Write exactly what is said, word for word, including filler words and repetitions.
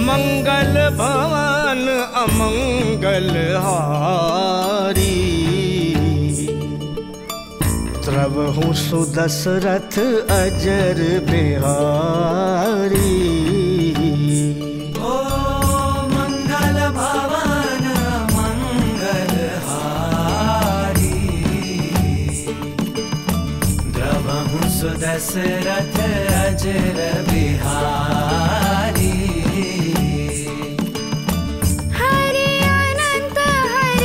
मंगल भवन अमंगल हारी। द्रवहु सुदशरथ अजर बिहारी। ओ मंगल भवन मंगल हारी। द्रवहु सुदशरथ अजर बिहारी।